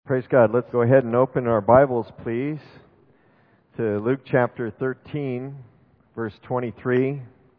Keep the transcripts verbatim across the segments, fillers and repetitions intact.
Praise God. Let's go ahead and open our Bibles, please, to Luke chapter thirteen, verse twenty-three,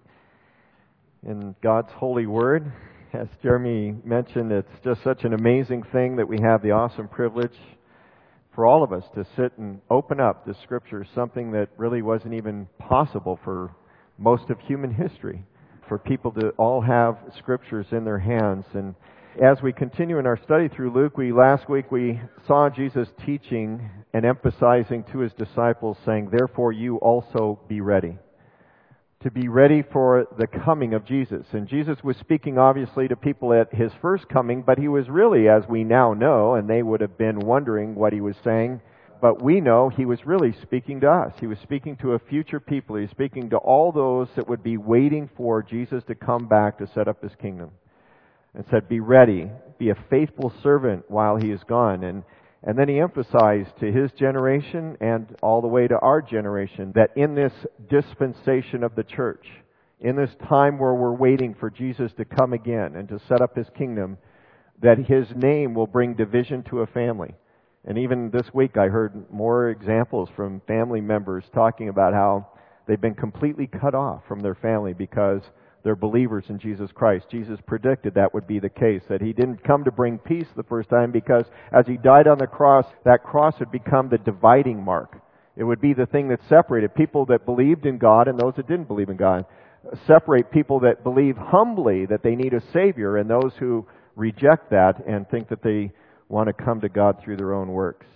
in God's holy word. As Jeremy mentioned, it's just such an amazing thing that we have the awesome privilege for all of us to sit and open up the Scriptures, something that really wasn't even possible for most of human history, for people to all have Scriptures in their hands. And as we continue in our study through Luke, we last week we saw Jesus teaching and emphasizing to His disciples, saying, "Therefore you also be ready." To be ready for the coming of Jesus. And Jesus was speaking obviously to people at His first coming, but He was really, as we now know, and they would have been wondering what He was saying, but we know He was really speaking to us. He was speaking to a future people. He was speaking to all those that would be waiting for Jesus to come back to set up His kingdom. And said, be ready, be a faithful servant while He is gone. And, and then He emphasized to His generation and all the way to our generation that in this dispensation of the church, in this time where we're waiting for Jesus to come again and to set up His kingdom, that His name will bring division to a family. And even this week I heard more examples from family members talking about how they've been completely cut off from their family because they're believers in Jesus Christ. Jesus predicted that would be the case, that He didn't come to bring peace the first time because as He died on the cross, that cross had become the dividing mark. It would be the thing that separated people that believed in God and those that didn't believe in God. Separate people that believe humbly that they need a Savior and those who reject that and think that they want to come to God through their own works.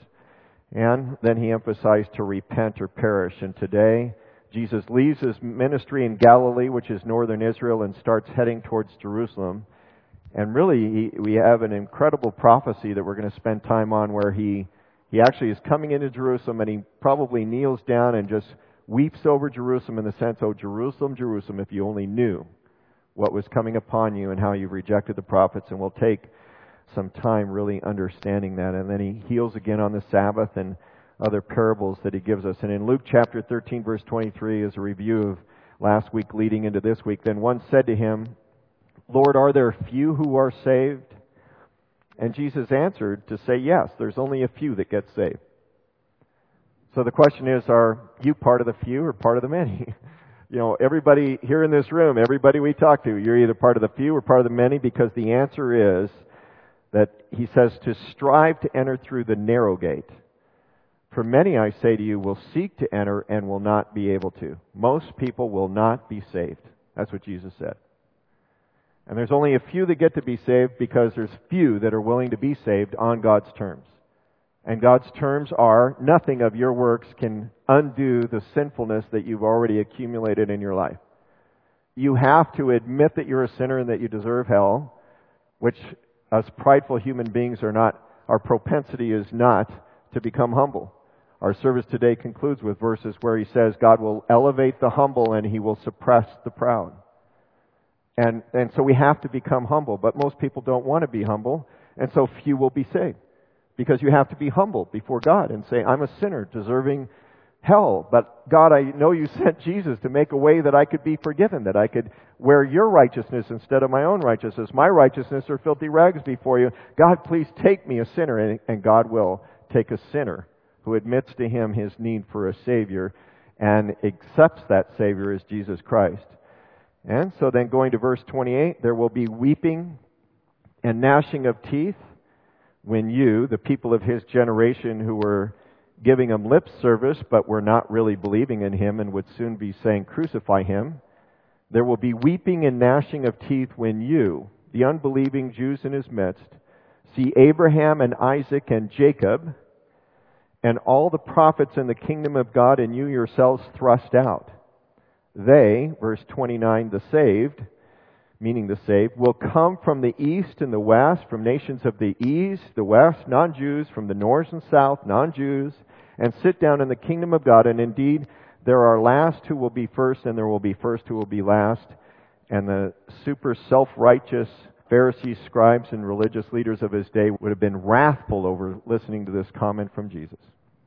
And then He emphasized to repent or perish. And today, Jesus leaves His ministry in Galilee, which is northern Israel, and starts heading towards Jerusalem. And really, he, we have an incredible prophecy that we're going to spend time on where he, he actually is coming into Jerusalem and he probably kneels down and just weeps over Jerusalem in the sense, "Oh, Jerusalem, Jerusalem, if you only knew what was coming upon you and how you rejected the prophets." And we'll take some time really understanding that. And then He heals again on the Sabbath and other parables that He gives us. And in Luke chapter thirteen, verse twenty-three, is a review of last week leading into this week. Then one said to Him, "Lord, are there few who are saved?" And Jesus answered to say, yes, there's only a few that get saved. So the question is, are you part of the few or part of the many? You know, everybody here in this room, everybody we talk to, you're either part of the few or part of the many, because the answer is that He says to strive to enter through the narrow gate. For many, I say to you, will seek to enter and will not be able to. Most people will not be saved. That's what Jesus said. And there's only a few that get to be saved because there's few that are willing to be saved on God's terms. And God's terms are nothing of your works can undo the sinfulness that you've already accumulated in your life. You have to admit that you're a sinner and that you deserve hell, which us prideful human beings are not, our propensity is not to become humble. Our service today concludes with verses where He says God will elevate the humble and He will suppress the proud. And and so we have to become humble, but most people don't want to be humble, and so few will be saved. Because you have to be humble before God and say, I'm a sinner deserving hell, but God, I know You sent Jesus to make a way that I could be forgiven, that I could wear Your righteousness instead of my own righteousness. My righteousness are filthy rags before You. God, please take me, a sinner, and, and God will take a sinner who admits to Him his need for a Savior and accepts that Savior as Jesus Christ. And so then going to verse twenty-eight, there will be weeping and gnashing of teeth when you, the people of His generation who were giving Him lip service but were not really believing in Him and would soon be saying, "Crucify Him." There will be weeping and gnashing of teeth when you, the unbelieving Jews in His midst, see Abraham and Isaac and Jacob and all the prophets in the kingdom of God, and you yourselves thrust out. They, verse twenty-nine, the saved, meaning the saved, will come from the east and the west, from nations of the east, the west, non-Jews, from the north and south, non-Jews, and sit down in the kingdom of God. And indeed, there are last who will be first, and there will be first who will be last. And the super self-righteous Pharisees, scribes, and religious leaders of His day would have been wrathful over listening to this comment from Jesus.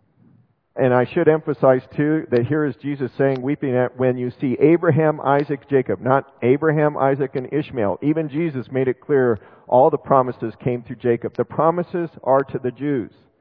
And I should emphasize too that here is Jesus saying, weeping at when you see Abraham, Isaac, Jacob, not Abraham, Isaac, and Ishmael. Even Jesus made it clear all the promises came through Jacob. The promises are to the Jews.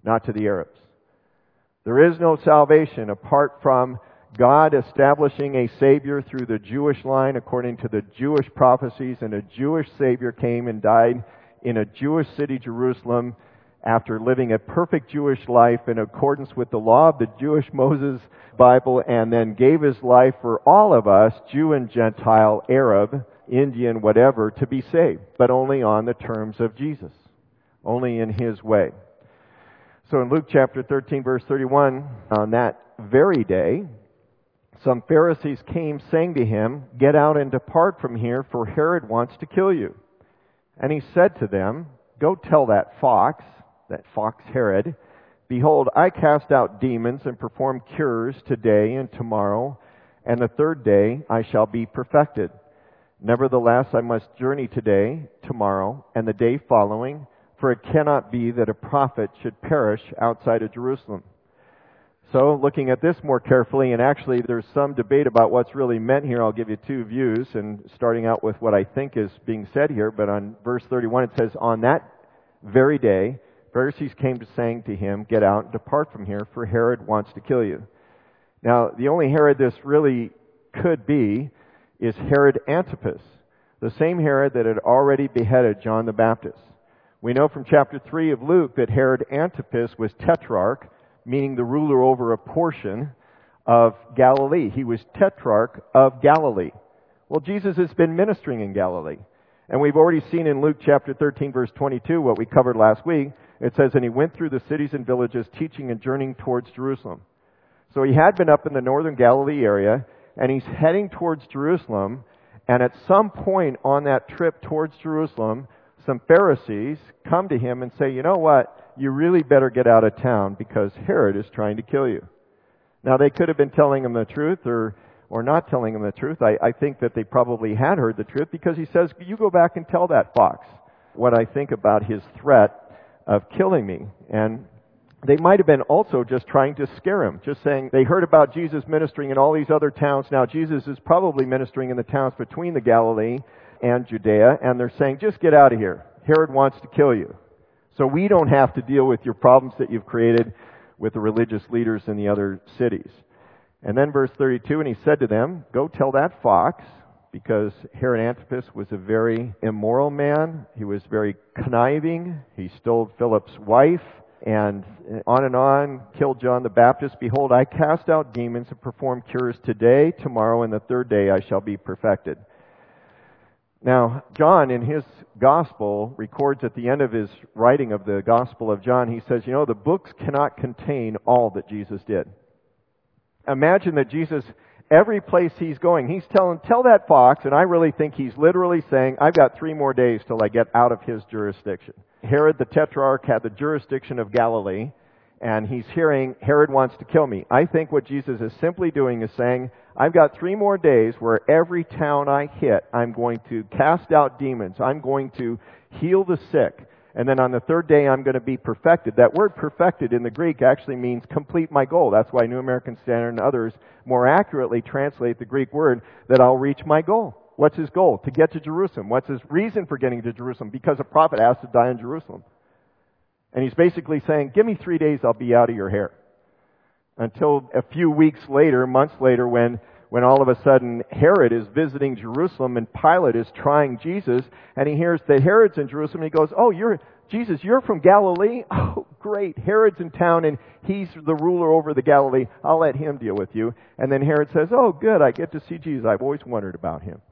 not to the Arabs. There is no salvation apart from God establishing a Savior through the Jewish line according to the Jewish prophecies, and a Jewish Savior came and died in a Jewish city, Jerusalem, after living a perfect Jewish life in accordance with the law of the Jewish Moses Bible, and then gave his life for all of us, Jew and Gentile, Arab, Indian, whatever, to be saved, but only on the terms of Jesus, only in his way. So in Luke chapter thirteen, verse thirty-one, on that very day, some Pharisees came saying to him, "Get out and depart from here, for Herod wants to kill you." And he said to them, "Go tell that fox," that fox Herod, "Behold, I cast out demons and perform cures today and tomorrow, and the third day I shall be perfected. Nevertheless, I must journey today, tomorrow, and the day following, for it cannot be that a prophet should perish outside of Jerusalem." So, looking at this more carefully, and actually there's some debate about what's really meant here. I'll give you two views, and starting out with what I think is being said here. But on verse thirty-one it says, "On that very day, Pharisees came to saying to him, 'Get out and depart from here, for Herod wants to kill you.'" Now, the only Herod this really could be is Herod Antipas, the same Herod that had already beheaded John the Baptist. We know from chapter three of Luke that Herod Antipas was tetrarch, meaning the ruler over a portion of Galilee. He was tetrarch of Galilee. Well, Jesus has been ministering in Galilee. And we've already seen in Luke chapter thirteen, verse twenty-two, what we covered last week. It says, "And he went through the cities and villages, teaching and journeying towards Jerusalem." So he had been up in the northern Galilee area, and he's heading towards Jerusalem. And at some point on that trip towards Jerusalem, some Pharisees come to him and say, "You know what? You really better get out of town because Herod is trying to kill you." Now, they could have been telling him the truth or or not telling him the truth. I, I think that they probably had heard the truth, because he says, "You go back and tell that fox what I think about his threat of killing me." And they might have been also just trying to scare him, just saying they heard about Jesus ministering in all these other towns. Now, Jesus is probably ministering in the towns between the Galilee and Judea, and they're saying, "Just get out of here. Herod wants to kill you. So we don't have to deal with your problems that you've created with the religious leaders in the other cities." And then verse thirty-two, "And he said to them, 'Go tell that fox,'" because Herod Antipas was a very immoral man. He was very conniving. He stole Philip's wife, and on and on, killed John the Baptist. "Behold, I cast out demons and perform cures today, tomorrow, and the third day I shall be perfected." Now, John, in his gospel, records at the end of his writing of the Gospel of John, he says, you know, the books cannot contain all that Jesus did. Imagine that Jesus, every place he's going, he's telling, "Tell that fox," and I really think he's literally saying, "I've got three more days till I get out of his jurisdiction." Herod the Tetrarch had the jurisdiction of Galilee, and he's hearing, "Herod wants to kill me." I think what Jesus is simply doing is saying, I've got three more days where every town I hit, I'm going to cast out demons. I'm going to heal the sick. And then on the third day, I'm going to be perfected. That word perfected in the Greek actually means complete my goal. That's why New American Standard and others more accurately translate the Greek word that I'll reach my goal. What's his goal? To get to Jerusalem. What's his reason for getting to Jerusalem? Because a prophet has to die in Jerusalem. And he's basically saying, give me three days, I'll be out of your hair. Until a few weeks later, months later, when, when all of a sudden Herod is visiting Jerusalem and Pilate is trying Jesus, and he hears that Herod's in Jerusalem, and he goes, "Oh, you're Jesus, you're from Galilee? Oh, great. Herod's in town, and he's the ruler over the Galilee. I'll let him deal with you." And then Herod says, "Oh, good, I get to see Jesus. I've always wondered about him."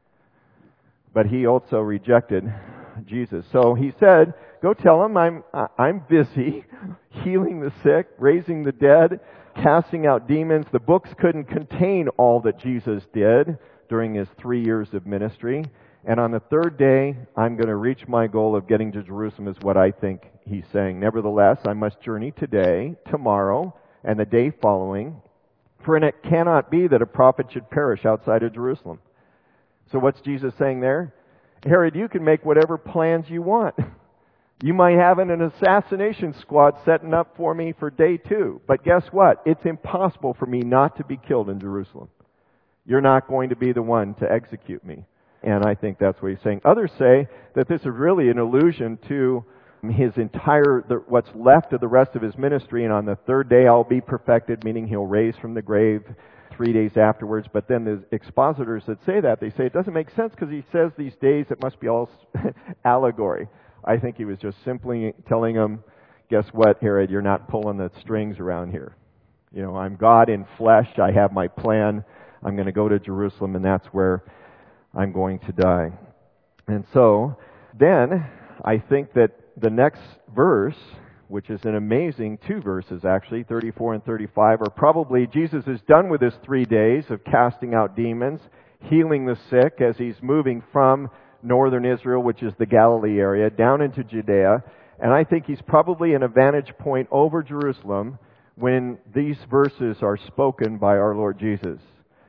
But he also rejected Jesus. So he said, "Go tell him I'm I'm busy healing the sick, raising the dead, casting out demons." The books couldn't contain all that Jesus did during his three years of ministry. And on the third day, I'm going to reach my goal of getting to Jerusalem, is what I think he's saying. "Nevertheless, I must journey today, tomorrow, and the day following. For it cannot be that a prophet should perish outside of Jerusalem." So what's Jesus saying there? Herod, you can make whatever plans you want. You might have an assassination squad setting up for me for day two. But guess what? It's impossible for me not to be killed in Jerusalem. You're not going to be the one to execute me. And I think that's what he's saying. Others say that this is really an allusion to his entire, the, what's left of the rest of his ministry, and on the third day I'll be perfected, meaning he'll raise from the grave three days afterwards. But then the expositors that say that, they say it doesn't make sense because he says these days it must be all allegory. I think he was just simply telling them, guess what, Herod, you're not pulling the strings around here. You know, I'm God in flesh, I have my plan, I'm going to go to Jerusalem, and that's where I'm going to die. And so, then, I think that the next verse, which is an amazing two verses actually, thirty-four and thirty-five, are probably, Jesus is done with his three days of casting out demons, healing the sick as he's moving from northern Israel, which is the Galilee area, down into Judea. And I think he's probably in a vantage point over Jerusalem when these verses are spoken by our Lord Jesus.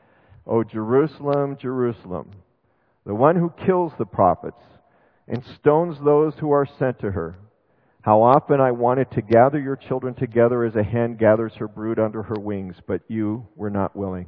O Jerusalem, Jerusalem, the one who kills the prophets and stones those who are sent to her. How often I wanted to gather your children together as a hen gathers her brood under her wings, but you were not willing.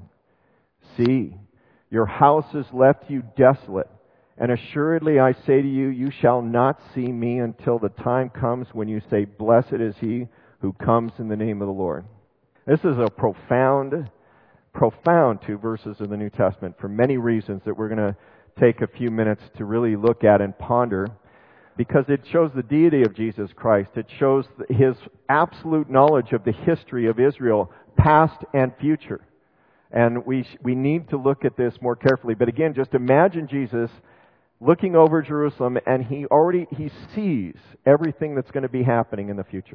See, your house has left you desolate, and assuredly I say to you, you shall not see me until the time comes when you say, blessed is he who comes in the name of the Lord. This is a profound, profound two verses in the New Testament for many reasons that we're going to take a few minutes to really look at and ponder, because it shows the deity of Jesus Christ. It shows his absolute knowledge of the history of Israel, past and future. And we we need to look at this more carefully. But again, just imagine Jesus looking over Jerusalem, and he already he sees everything that's going to be happening in the future.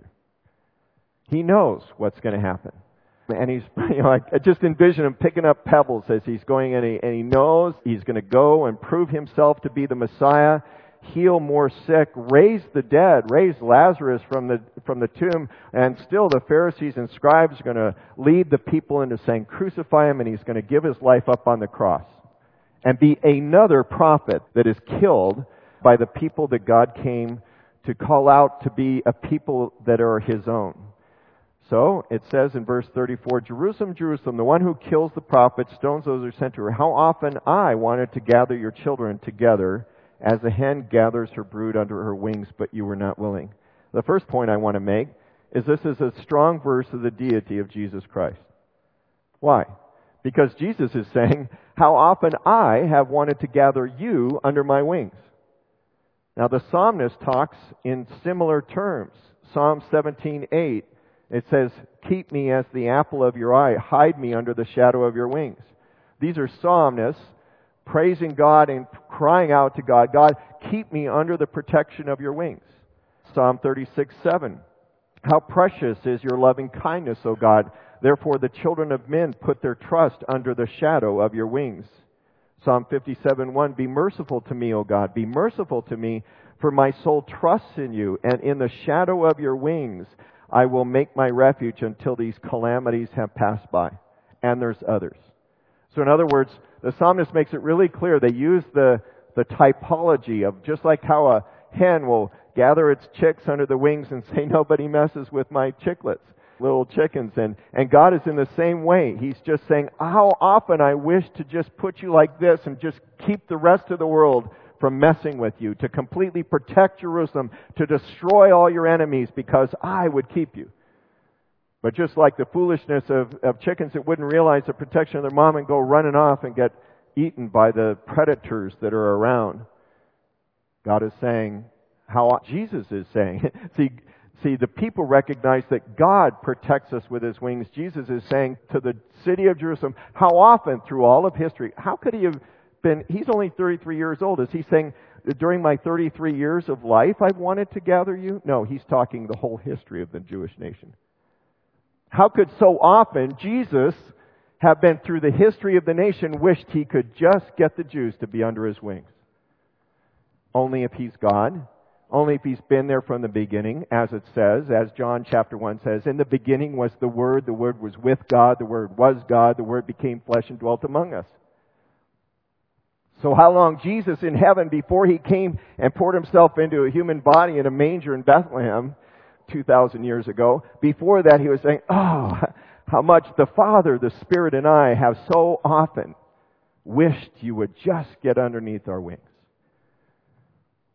He knows what's going to happen. And he's, you know, I just envision him picking up pebbles as he's going, and he, and he knows he's going to go and prove himself to be the Messiah, heal more sick, raise the dead, raise Lazarus from the from the tomb, and still the Pharisees and scribes are going to lead the people into saying, crucify him, and he's going to give his life up on the cross and be another prophet that is killed by the people that God came to call out to be a people that are his own. So, it says in verse thirty-four, Jerusalem, Jerusalem, the one who kills the prophets, stones those who are sent to her. How often I wanted to gather your children together as a hen gathers her brood under her wings, but you were not willing. The first point I want to make is this is a strong verse of the deity of Jesus Christ. Why? Because Jesus is saying, how often I have wanted to gather you under my wings. Now, the psalmist talks in similar terms. Psalm seventeen eight. It says, keep me as the apple of your eye. Hide me under the shadow of your wings. These are psalmists praising God and crying out to God, God, keep me under the protection of your wings. Psalm thirty-six seven. How precious is your loving kindness, O God. Therefore the children of men put their trust under the shadow of your wings. Psalm fifty-seven one. Be merciful to me, O God. Be merciful to me, for my soul trusts in you, and in the shadow of your wings I will make my refuge until these calamities have passed by. And there's others. So in other words, the psalmist makes it really clear. They use the, the typology of just like how a hen will gather its chicks under the wings and say, nobody messes with my chicklets, little chickens. And, and God is in the same way. He's just saying, how often I wish to just put you like this and just keep the rest of the world from messing with you, to completely protect Jerusalem, to destroy all your enemies because I would keep you. But just like the foolishness of, of chickens that wouldn't realize the protection of their mom and go running off and get eaten by the predators that are around, God is saying, how Jesus is saying, see, see, the people recognize that God protects us with his wings. Jesus is saying to the city of Jerusalem, how often through all of history, how could he have been, he's only thirty-three years old. Is he saying, during my thirty-three years of life, I've wanted to gather you? No, he's talking the whole history of the Jewish nation. How could so often Jesus have been through the history of the nation wished he could just get the Jews to be under his wings? Only if he's God. Only if he's been there from the beginning, as it says, as John chapter one says, in the beginning was the Word, the Word was with God, the Word was God, the Word became flesh and dwelt among us. So how long Jesus in heaven, before he came and poured himself into a human body in a manger in Bethlehem two thousand years ago, before that he was saying, oh, how much the Father, the Spirit, and I have so often wished you would just get underneath our wings.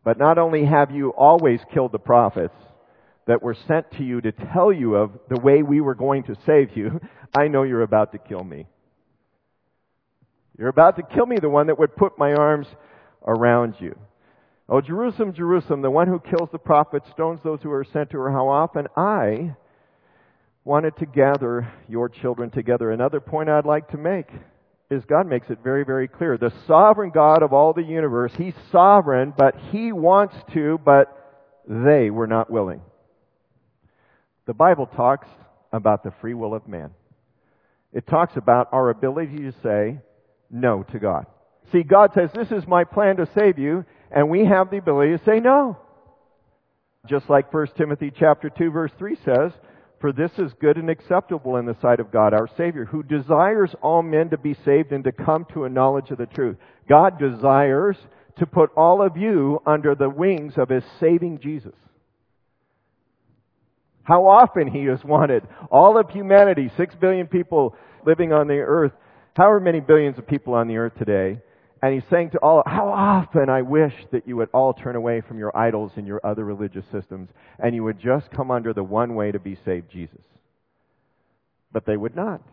But not only have you always killed the prophets that were sent to you to tell you of the way we were going to save you, I know you're about to kill me. You're about to kill me, the one that would put my arms around you. Oh, Jerusalem, Jerusalem, the one who kills the prophets, stones those who are sent to her. How often I wanted to gather your children together. Another point I'd like to make is God makes it very, very clear. The sovereign God of all the universe, He's sovereign, but He wants to, but they were not willing. The Bible talks about the free will of man. It talks about our ability to say no to God. See, God says, this is my plan to save you, and we have the ability to say no. Just like First Timothy chapter two, verse three says, for this is good and acceptable in the sight of God, our Savior, who desires all men to be saved and to come to a knowledge of the truth. God desires to put all of you under the wings of His saving Jesus. How often He has wanted all of humanity, six billion people living on the earth, however many billions of people on the earth today, and He's saying to all, how often I wish that you would all turn away from your idols and your other religious systems, and you would just come under the one way to be saved, Jesus. But they would not.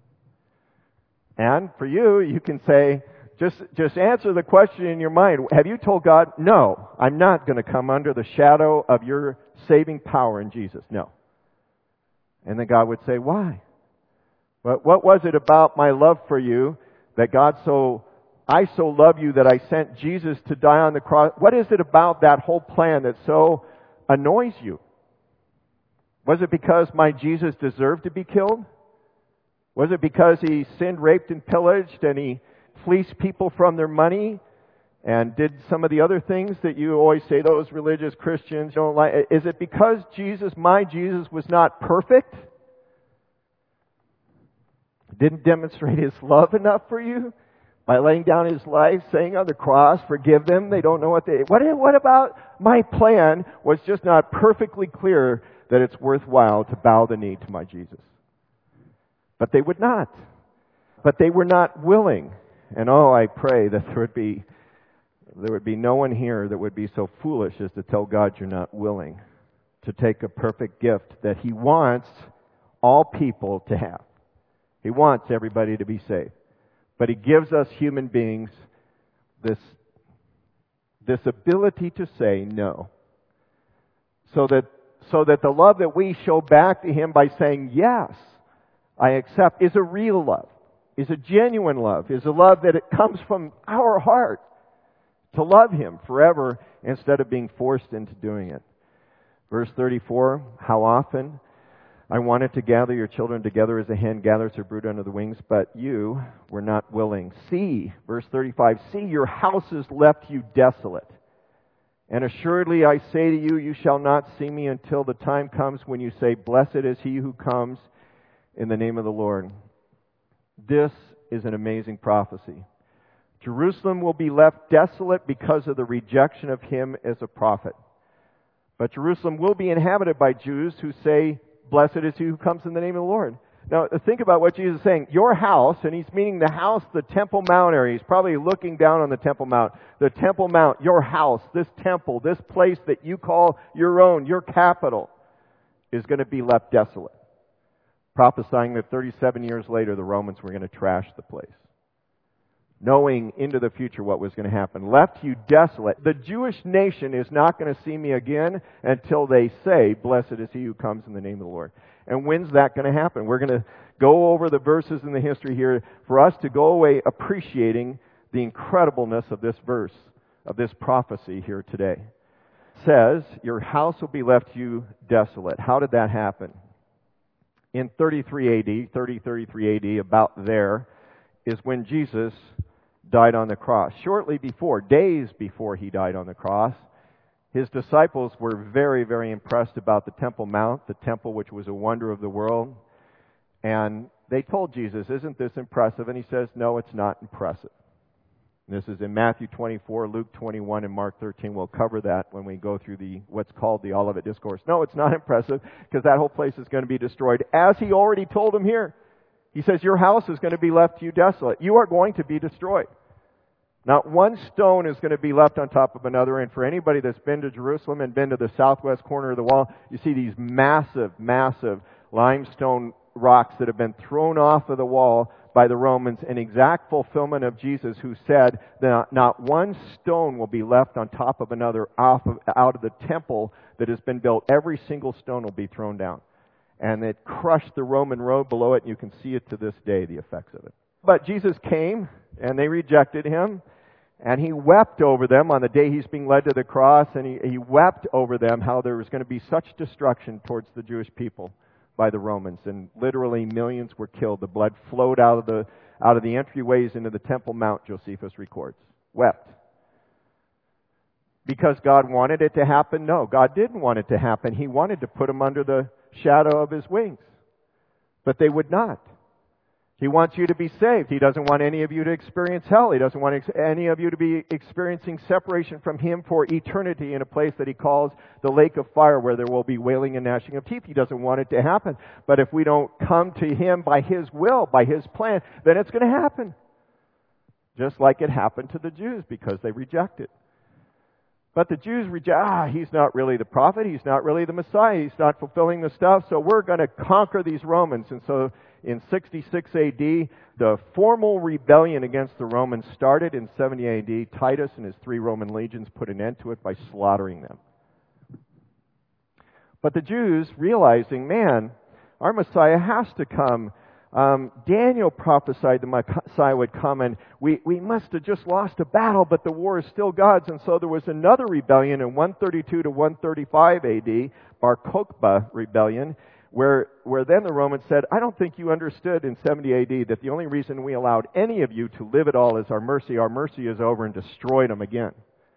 And for you, you can say, just, just answer the question in your mind. Have you told God, no, I'm not going to come under the shadow of your saving power in Jesus? No. And then God would say, why? But what was it about my love for you that God so, I so love you that I sent Jesus to die on the cross? What is it about that whole plan that so annoys you? Was it because my Jesus deserved to be killed? Was it because He sinned, raped, and pillaged, and He fleeced people from their money and did some of the other things that you always say those religious Christians don't like? Is it because Jesus, my Jesus, was not perfect? Didn't demonstrate His love enough for you by laying down His life, saying on the cross, forgive them, they don't know what they... What, what about my plan was just not perfectly clear that it's worthwhile to bow the knee to my Jesus? But they would not. But they were not willing. And oh, I pray that there would be there would be no one here that would be so foolish as to tell God you're not willing to take a perfect gift that He wants all people to have. He wants everybody to be saved. But He gives us human beings this, this ability to say no. So that, so that the love that we show back to Him by saying yes, I accept, is a real love, is a genuine love, is a love that it comes from our heart to love Him forever instead of being forced into doing it. Verse thirty-four, how often I wanted to gather your children together as a hen gathers her brood under the wings, but you were not willing. See, verse thirty-five, see, your houses left you desolate. And assuredly I say to you, you shall not see me until the time comes when you say, blessed is he who comes in the name of the Lord. This is an amazing prophecy. Jerusalem will be left desolate because of the rejection of Him as a prophet. But Jerusalem will be inhabited by Jews who say, blessed is he who comes in the name of the Lord. Now, think about what Jesus is saying. Your house, and He's meaning the house, the Temple Mount area. He's probably looking down on the Temple Mount. The Temple Mount, your house, this temple, this place that you call your own, your capital, is going to be left desolate. Prophesying that thirty-seven years later, the Romans were going to trash the place. Knowing into the future what was going to happen. Left you desolate. The Jewish nation is not going to see me again until they say, blessed is he who comes in the name of the Lord. And when's that going to happen? We're going to go over the verses in the history here for us to go away appreciating the incredibleness of this verse, of this prophecy here today. It says, your house will be left you desolate. How did that happen? In thirty-three A D, thirty thirty-three A D, about there, is when Jesus died on the cross. Shortly before, days before He died on the cross, His disciples were very, very impressed about the Temple Mount, the temple which was a wonder of the world. And they told Jesus, isn't this impressive? And He says, no, it's not impressive. And this is in Matthew twenty-four, Luke twenty-one, and Mark thirteen. We'll cover that when we go through the what's called the Olivet Discourse. No, it's not impressive because that whole place is going to be destroyed, as He already told them here. He says, your house is going to be left to you desolate. You are going to be destroyed. Not one stone is going to be left on top of another. And for anybody that's been to Jerusalem and been to the southwest corner of the wall, you see these massive, massive limestone rocks that have been thrown off of the wall by the Romans in exact fulfillment of Jesus, who said that not one stone will be left on top of another off of, out of the temple that has been built. Every single stone will be thrown down. And it crushed the Roman road below it, and you can see it to this day, the effects of it. But Jesus came, and they rejected him. And he wept over them on the day he's being led to the cross, and he, he wept over them how there was going to be such destruction towards the Jewish people by the Romans, and literally millions were killed. The blood flowed out of the out of the entryways into the Temple Mount, Josephus records. Wept. Because God wanted it to happen? No, God didn't want it to happen. He wanted to put them under the shadow of his wings. But they would not. He wants you to be saved. He doesn't want any of you to experience hell. He doesn't want ex- any of you to be experiencing separation from him for eternity in a place that he calls the lake of fire, where there will be wailing and gnashing of teeth. He doesn't want it to happen. But if we don't come to him by his will, by his plan, then it's going to happen. Just like it happened to the Jews because they rejected. But the Jews reject, ah, he's not really the prophet. He's not really the Messiah. He's not fulfilling the stuff. So we're going to conquer these Romans. And so in sixty-six A D, the formal rebellion against the Romans started. In seventy A D, Titus and his three Roman legions put an end to it by slaughtering them. But the Jews, realizing, man, our Messiah has to come. Um, Daniel prophesied the Messiah would come, and we, we must have just lost a battle, but the war is still God's. And so there was another rebellion in one thirty-two to one thirty-five A D, Bar Kokhba rebellion, where, where then the Romans said, I don't think you understood in seventy A D that the only reason we allowed any of you to live at all is our mercy. Our mercy is over, and destroyed them again.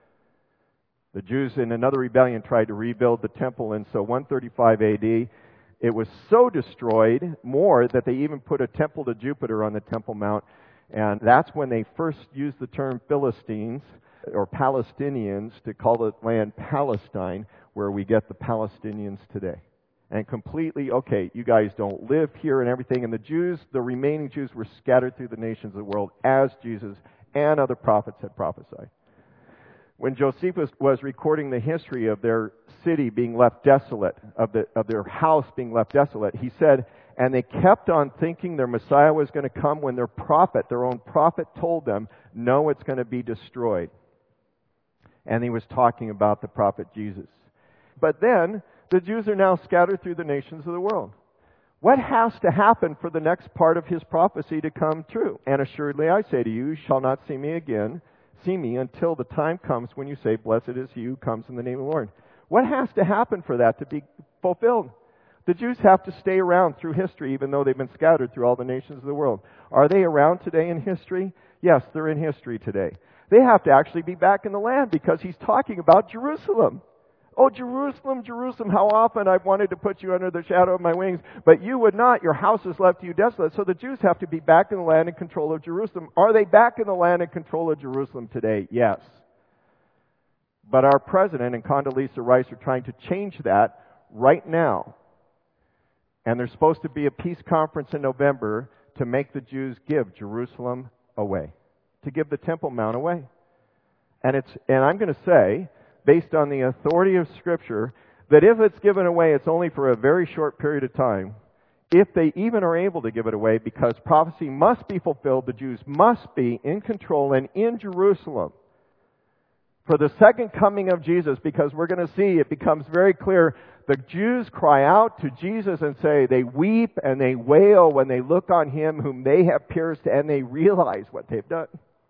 The Jews in another rebellion tried to rebuild the temple, and so one thirty-five A D, it was so destroyed more that they even put a temple to Jupiter on the Temple Mount. And that's when they first used the term Philistines or Palestinians to call the land Palestine, where we get the Palestinians today. And completely, okay, you guys don't live here and everything. And the Jews, the remaining Jews, were scattered through the nations of the world as Jesus and other prophets had prophesied. When Josephus was recording the history of their city being left desolate, of, the, of their house being left desolate, he said, and they kept on thinking their Messiah was going to come when their prophet, their own prophet, told them, no, it's going to be destroyed. And he was talking about the prophet Jesus. But then, the Jews are now scattered through the nations of the world. What has to happen for the next part of his prophecy to come true? And assuredly I say to you, you shall not see me again, see me until the time comes when you say, blessed is he who comes in the name of the Lord. What has to happen for that to be fulfilled? The Jews have to stay around through history, even though they've been scattered through all the nations of the world. Are they around today in history? Yes, they're in history today. They have to actually be back in the land because he's talking about Jerusalem. Oh, Jerusalem, Jerusalem, how often I've wanted to put you under the shadow of my wings, but you would not. Your house is left to you desolate. So the Jews have to be back in the land and control of Jerusalem. Are they back in the land and control of Jerusalem today? Yes. But our president and Condoleezza Rice are trying to change that right now. And there's supposed to be a peace conference in November to make the Jews give Jerusalem away, to give the Temple Mount away. And it's, and I'm going to say, based on the authority of Scripture, that if it's given away, it's only for a very short period of time. If they even are able to give it away, because prophecy must be fulfilled, the Jews must be in control and in Jerusalem for the second coming of Jesus, because we're going to see it becomes very clear. The Jews cry out to Jesus and say, they weep and they wail when they look on him whom they have pierced, and they realize what they've done.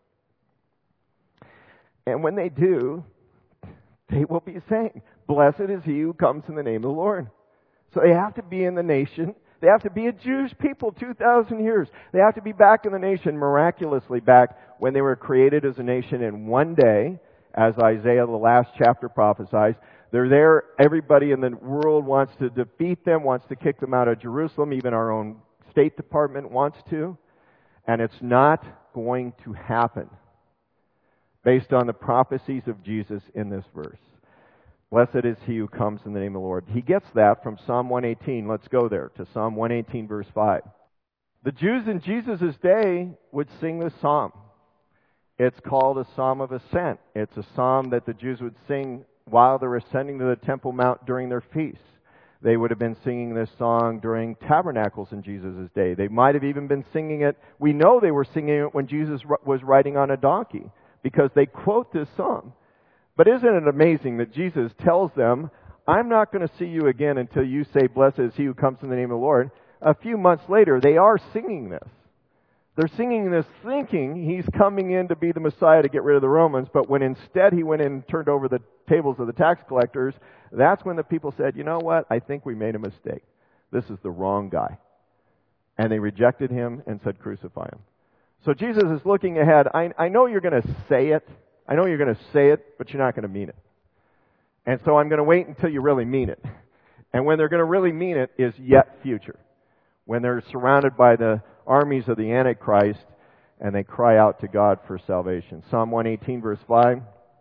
And when they do, they will be saying, blessed is he who comes in the name of the Lord. So they have to be in the nation. They have to be a Jewish people two thousand years. They have to be back in the nation, miraculously back when they were created as a nation in one day, as Isaiah, the last chapter, prophesies. They're there. Everybody in the world wants to defeat them, wants to kick them out of Jerusalem. Even our own State Department wants to. And it's not going to happen based on the prophecies of Jesus in this verse. Blessed is he who comes in the name of the Lord. He gets that from Psalm one eighteen. Let's go there to Psalm one eighteen, verse five. The Jews in Jesus' day would sing this psalm. It's called a psalm of ascent. It's a psalm that the Jews would sing while they were ascending to the Temple Mount during their feasts. They would have been singing this song during tabernacles in Jesus' day. They might have even been singing it. We know they were singing it when Jesus was riding on a donkey, because they quote this song. But isn't it amazing that Jesus tells them, I'm not going to see you again until you say, blessed is he who comes in the name of the Lord. A few months later, they are singing this. They're singing this thinking he's coming in to be the Messiah to get rid of the Romans, but when instead he went in and turned over the tables of the tax collectors, that's when the people said, you know what, I think we made a mistake. This is the wrong guy. And they rejected him and said, crucify him. So Jesus is looking ahead. I, I know you're going to say it. I know you're going to say it, but you're not going to mean it. And so I'm going to wait until you really mean it. And when they're going to really mean it is yet future. When they're surrounded by the armies of the Antichrist and they cry out to God for salvation. Psalm one eighteen verse five,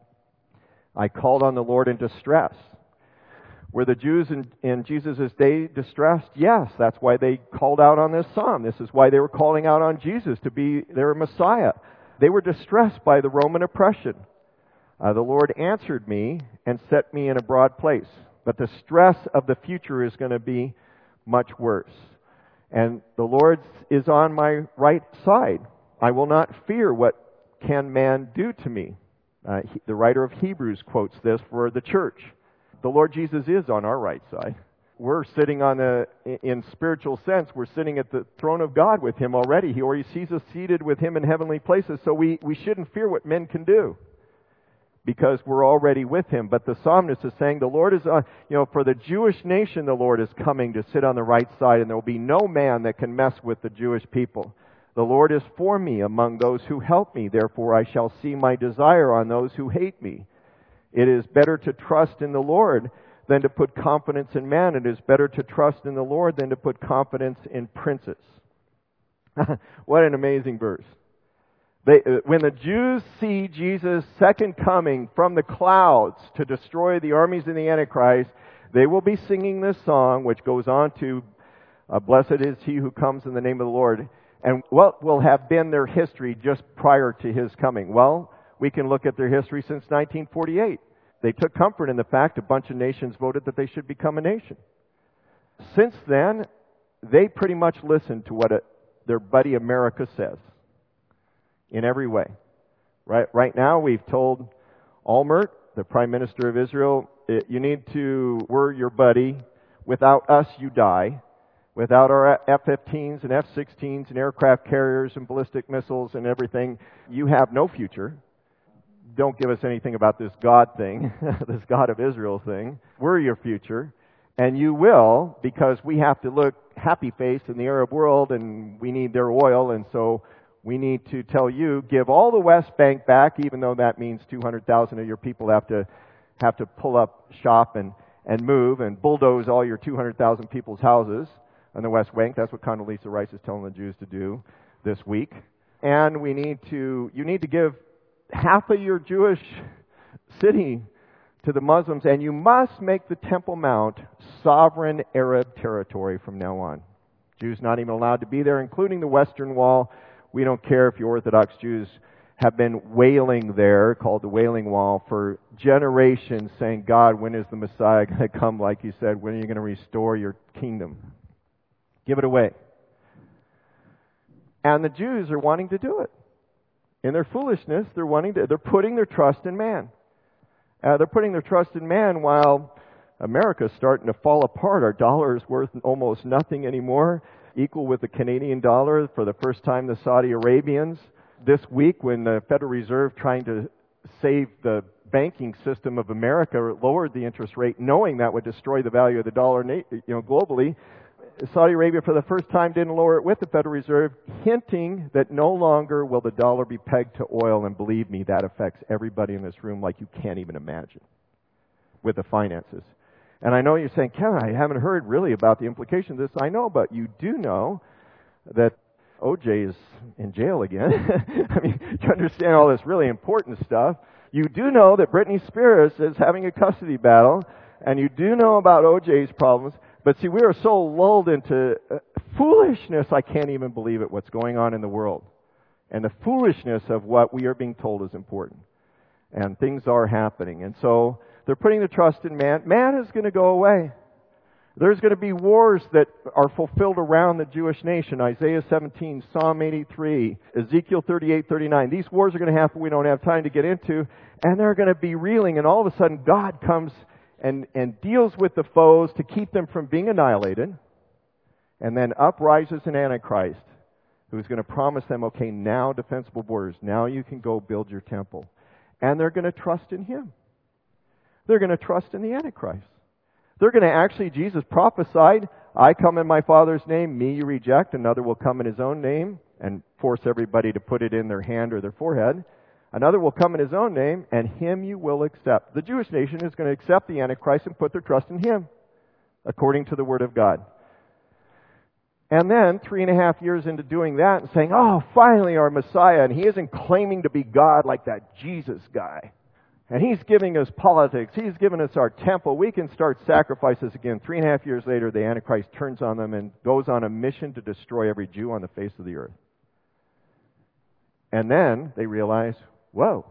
I called on the Lord in distress. Were the Jews in, in Jesus' day distressed? Yes, that's why they called out on this psalm. This is why they were calling out on Jesus to be their Messiah. They were distressed by the Roman oppression. Uh, the Lord answered me and set me in a broad place. But the stress of the future is going to be much worse. And the Lord is on my right side. I will not fear what can man do to me. Uh, he, the writer of Hebrews quotes this for the church. The Lord Jesus is on our right side. We're sitting on the, in spiritual sense, we're sitting at the throne of God with Him already. He already sees us seated with Him in heavenly places, so we, we shouldn't fear what men can do, because we're already with Him. But the psalmist is saying, the Lord is on, you know, for the Jewish nation, the Lord is coming to sit on the right side, and there will be no man that can mess with the Jewish people. The Lord is for me among those who help me. Therefore I shall see my desire on those who hate me. It is better to trust in the Lord than to put confidence in man. It is better to trust in the Lord than to put confidence in princes. What an amazing verse. They, when the Jews see Jesus' second coming from the clouds to destroy the armies of the Antichrist, they will be singing this song, which goes on to, uh, blessed is he who comes in the name of the Lord. And what will have been their history just prior to His coming? Well, we can look at their history since nineteen forty-eight. They took comfort in the fact a bunch of nations voted that they should become a nation. Since then, they pretty much listened to what a, their buddy America says. In every way. Right, right now we've told Olmert, the Prime Minister of Israel, you need to, we're your buddy. Without us, you die. Without our F fifteens and F sixteens and aircraft carriers and ballistic missiles and everything, you have no future. Don't give us anything about this God thing, this God of Israel thing. We're your future. And you will, because we have to look happy-faced in the Arab world and we need their oil, and so we need to tell you, give all the West Bank back, even though that means two hundred thousand of your people have to have to pull up shop and, and move and bulldoze all your two hundred thousand people's houses on the West Bank. That's what Condoleezza Rice is telling the Jews to do this week. And we need to, you need to give half of your Jewish city to the Muslims, and you must make the Temple Mount sovereign Arab territory from now on. Jews not even allowed to be there, including the Western Wall. We don't care if you Orthodox Jews have been wailing there, called the Wailing Wall, for generations, saying, God, when is the Messiah going to come, like you said? When are you going to restore your kingdom? Give it away. And the Jews are wanting to do it. In their foolishness, they're wanting to, they're putting their trust in man. Uh, they're putting their trust in man while America's starting to fall apart. Our dollar is worth almost nothing anymore, equal with the Canadian dollar. For the first time, the Saudi Arabians. This week, when the Federal Reserve, trying to save the banking system of America, lowered the interest rate, knowing that would destroy the value of the dollar, you know, globally, Saudi Arabia, for the first time, didn't lower it with the Federal Reserve, hinting that no longer will the dollar be pegged to oil. And believe me, that affects everybody in this room like you can't even imagine with the finances. And I know you're saying, Kevin, I haven't heard really about the implications of this. I know, but you do know that O J is in jail again. I mean, you understand all this really important stuff. You do know that Britney Spears is having a custody battle, and you do know about O J's problems. But see, we are so lulled into uh, foolishness, I can't even believe it, what's going on in the world. and the foolishness of what we are being told is important. And things are happening. And so they're putting the trust in man. Man is going to go away. There's going to be wars that are fulfilled around the Jewish nation. Isaiah seventeen, Psalm eighty-three, Ezekiel thirty-eight, thirty-nine. These wars are going to happen we don't have time to get into. And they're going to be reeling. And all of a sudden God comes and, and deals with the foes to keep them from being annihilated. And then up rises an Antichrist who's going to promise them, okay, now defensible borders. Now you can go build your temple. And they're going to trust in him. They're going to trust in the Antichrist. They're going to actually, Jesus prophesied, I come in my Father's name, me you reject. Another will come in his own name and force everybody to put it in their hand or their forehead. Another will come in his own name, and him you will accept. The Jewish nation is going to accept the Antichrist and put their trust in him, according to the Word of God. And then, three and a half years into doing that and saying, oh, finally our Messiah, and he isn't claiming to be God like that Jesus guy. And he's giving us politics. He's given us our temple. We can start sacrifices again. Three and a half years later, the Antichrist turns on them and goes on a mission to destroy every Jew on the face of the earth. And then they realize, whoa,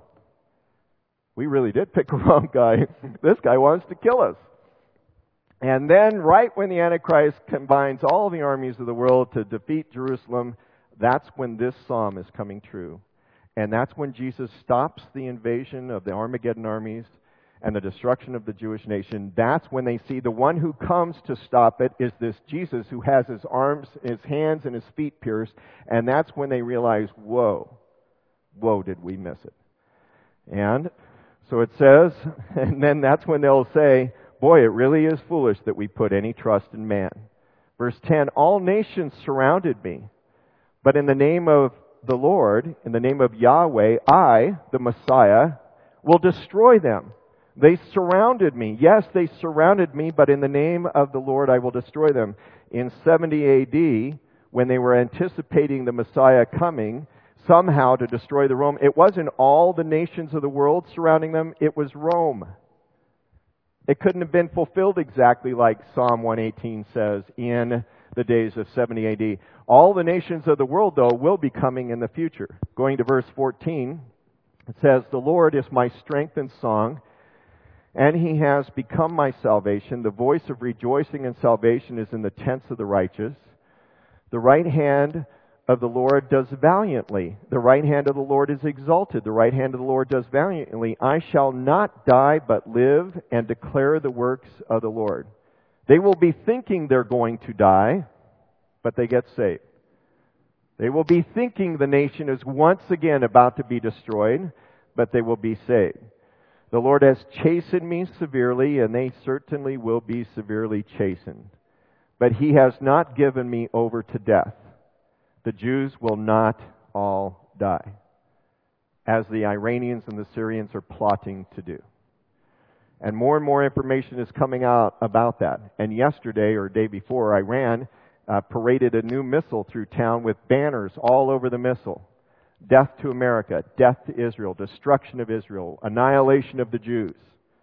we really did pick a wrong guy. This guy wants to kill us. And then right when the Antichrist combines all the armies of the world to defeat Jerusalem, that's when this psalm is coming true. And that's when Jesus stops the invasion of the Armageddon armies and the destruction of the Jewish nation. That's when they see the one who comes to stop it is this Jesus who has his arms, his hands, and his feet pierced. And that's when they realize, whoa, whoa, did we miss it? And so it says, and then that's when they'll say, boy, it really is foolish that we put any trust in man. Verse ten, all nations surrounded me, but in the name of the Lord, in the name of Yahweh, I, the Messiah, will destroy them. They surrounded me. Yes, they surrounded me, but in the name of the Lord I will destroy them. In seventy A D, when they were anticipating the Messiah coming, somehow to destroy the Rome, it wasn't all the nations of the world surrounding them, it was Rome. It couldn't have been fulfilled exactly like Psalm one eighteen says in the days of seventy A D. All the nations of the world, though, will be coming in the future. Going to verse fourteen, it says, the Lord is my strength and song, and he has become my salvation. The voice of rejoicing and salvation is in the tents of the righteous. The right hand of the Lord does valiantly. The right hand of the Lord is exalted. The right hand of the Lord does valiantly. I shall not die but live and declare the works of the Lord. They will be thinking they're going to die, but they get saved. They will be thinking the nation is once again about to be destroyed, but they will be saved. The Lord has chastened me severely, and they certainly will be severely chastened. But he has not given me over to death. The Jews will not all die, as the Iranians and the Syrians are plotting to do. And more and more information is coming out about that. And yesterday, or day before, Iran uh, paraded a new missile through town with banners all over the missile. Death to America, death to Israel, destruction of Israel, annihilation of the Jews.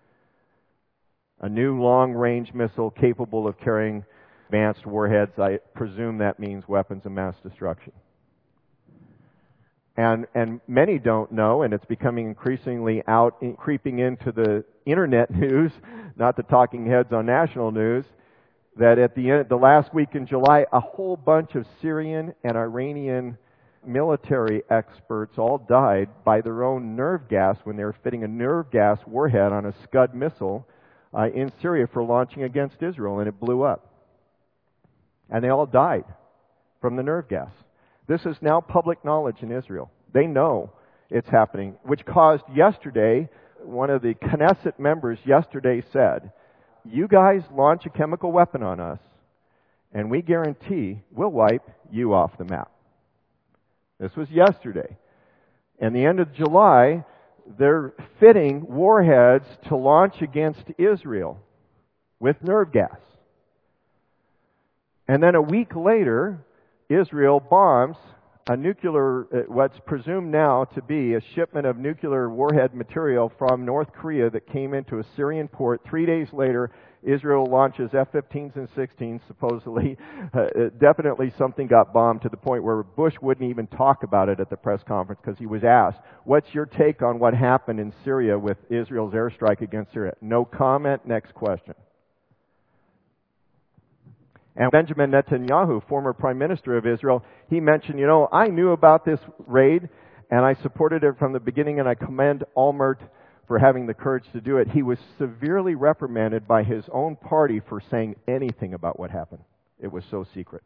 A new long-range missile capable of carrying advanced warheads. I presume that means weapons of mass destruction. And and many don't know, and it's becoming increasingly out, in, creeping into the internet news, not the talking heads on national news, that at the end, the last week in July, a whole bunch of Syrian and Iranian military experts all died by their own nerve gas when they were fitting a nerve gas warhead on a Scud missile uh, in Syria for launching against Israel, and it blew up. And they all died from the nerve gas. This is now public knowledge in Israel. They know it's happening, which caused yesterday, one of the Knesset members yesterday said, you guys launch a chemical weapon on us, and we guarantee we'll wipe you off the map. This was yesterday. And the end of July, they're fitting warheads to launch against Israel with nerve gas. And then a week later, Israel bombs a nuclear, uh, what's presumed now to be a shipment of nuclear warhead material from North Korea that came into a Syrian port. Three days later, Israel launches F fifteens and sixteens, supposedly. Uh, definitely something got bombed to the point where Bush wouldn't even talk about it at the press conference because he was asked, what's your take on what happened in Syria with Israel's airstrike against Syria? No comment, next question. And Benjamin Netanyahu, former prime minister of Israel, he mentioned, you know, I knew about this raid and I supported it from the beginning, and I commend Olmert for having the courage to do it. He was severely reprimanded by his own party for saying anything about what happened. It was so secret.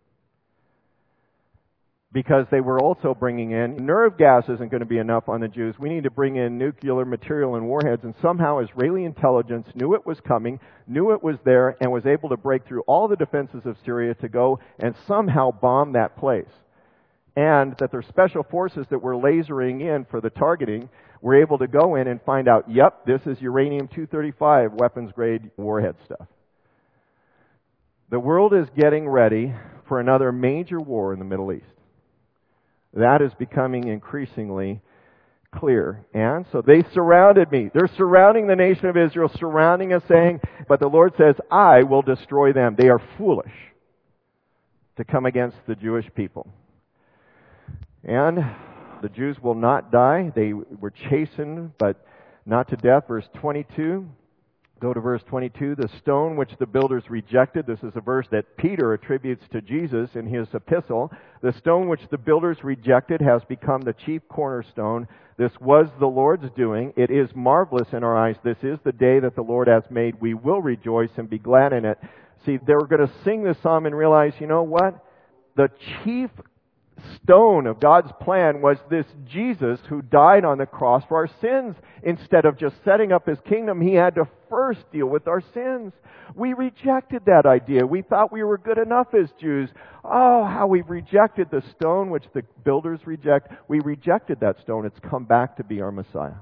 Because they were also bringing in, nerve gas isn't going to be enough on the Jews. We need to bring in nuclear material and warheads. And somehow Israeli intelligence knew it was coming, knew it was there, and was able to break through all the defenses of Syria to go and somehow bomb that place. And that their special forces that were lasering in for the targeting were able to go in and find out, yep, this is uranium two thirty-five weapons-grade warhead stuff. The world is getting ready for another major war in the Middle East. That is becoming increasingly clear. And so they surrounded me. They're surrounding the nation of Israel, surrounding us, saying, but the Lord says, I will destroy them. They are foolish to come against the Jewish people. And the Jews will not die. They were chastened, but not to death. Verse twenty-two. Go to verse twenty-two. The stone which the builders rejected. This is a verse that Peter attributes to Jesus in his epistle. The stone which the builders rejected has become the chief cornerstone. This was the Lord's doing. It is marvelous in our eyes. This is the day that the Lord has made. We will rejoice and be glad in it. See, they were going to sing this psalm and realize, you know what? The chief stone of God's plan was this Jesus who died on the cross for our sins. Instead of just setting up His kingdom, He had to first deal with our sins. We rejected that idea. We thought we were good enough as Jews. Oh, how we've rejected the stone which the builders reject. We rejected that stone. It's come back to be our Messiah.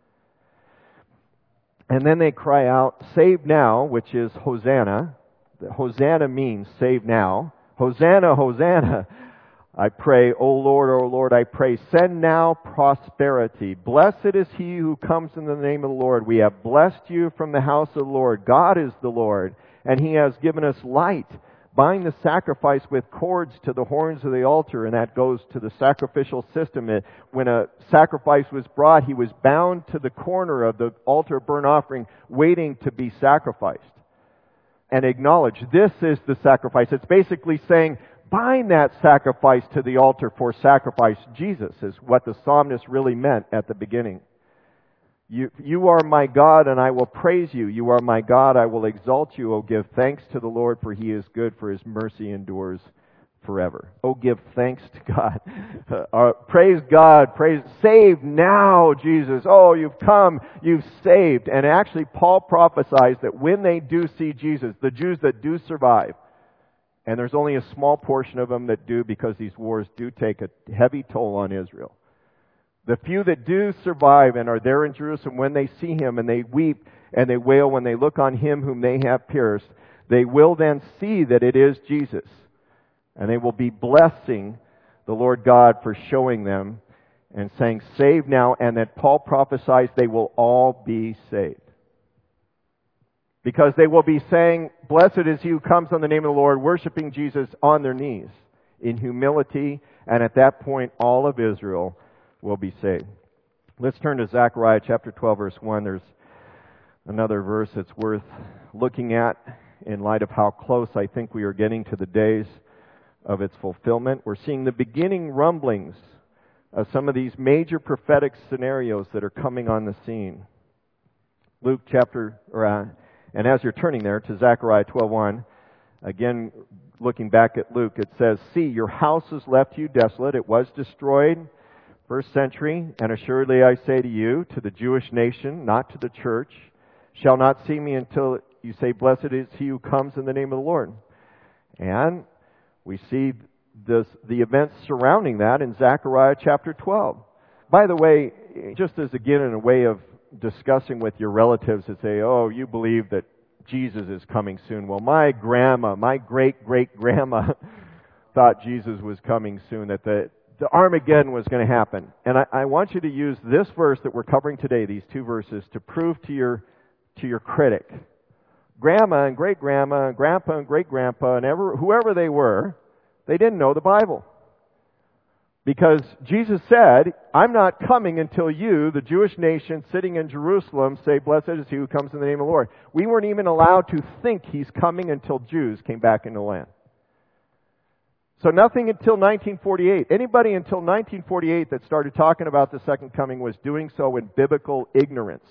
And then they cry out, save now, which is Hosanna. Hosanna means save now. Hosanna, Hosanna. I pray, O Lord, O Lord, I pray, send now prosperity. Blessed is he who comes in the name of the Lord. We have blessed you from the house of the Lord. God is the Lord, and He has given us light. Bind the sacrifice with cords to the horns of the altar, and that goes to the sacrificial system. When a sacrifice was brought, he was bound to the corner of the altar of burnt offering, waiting to be sacrificed. And acknowledge, this is the sacrifice. It's basically saying, bind that sacrifice to the altar for sacrifice. Jesus is what the psalmist really meant at the beginning. You, you are my God, and I will praise you. You are my God, I will exalt you. Oh, give thanks to the Lord, for He is good, for His mercy endures forever. Oh, give thanks to God. Uh, praise God. Praise. Save now, Jesus. Oh, you've come. You've saved. And actually, Paul prophesies that when they do see Jesus, the Jews that do survive, and there's only a small portion of them that do, because these wars do take a heavy toll on Israel. The few that do survive and are there in Jerusalem, when they see Him and they weep and they wail when they look on Him whom they have pierced, they will then see that it is Jesus. And they will be blessing the Lord God for showing them and saying, save now, and that Paul prophesies they will all be saved. Because they will be saying, blessed is he who comes on the name of the Lord, worshiping Jesus on their knees in humility, and at that point all of Israel will be saved. Let's turn to Zechariah chapter twelve, verse one. There's another verse that's worth looking at in light of how close I think we are getting to the days of its fulfillment. We're seeing the beginning rumblings of some of these major prophetic scenarios that are coming on the scene. Luke chapter, or, uh, and as you're turning there to Zechariah twelve one, again, looking back at Luke, it says, see, your house is left you desolate. It was destroyed, first century, and assuredly I say to you, to the Jewish nation, not to the church, shall not see me until you say, blessed is he who comes in the name of the Lord. And we see this, the events surrounding that in Zechariah chapter twelve. By the way, just as again in a way of discussing with your relatives that say, oh, you believe that Jesus is coming soon. Well, my grandma, my great-great-grandma thought Jesus was coming soon, that the the Armageddon was going to happen. And I, I want you to use this verse that we're covering today, these two verses, to prove to your to your critic. Grandma and great-grandma and grandpa and great-grandpa and ever, whoever they were, they didn't know the Bible. Because Jesus said, I'm not coming until you, the Jewish nation sitting in Jerusalem, say, blessed is he who comes in the name of the Lord. We weren't even allowed to think he's coming until Jews came back into the land. So nothing until nineteen forty-eight. Anybody until nineteen forty-eight that started talking about the second coming was doing so in biblical ignorance.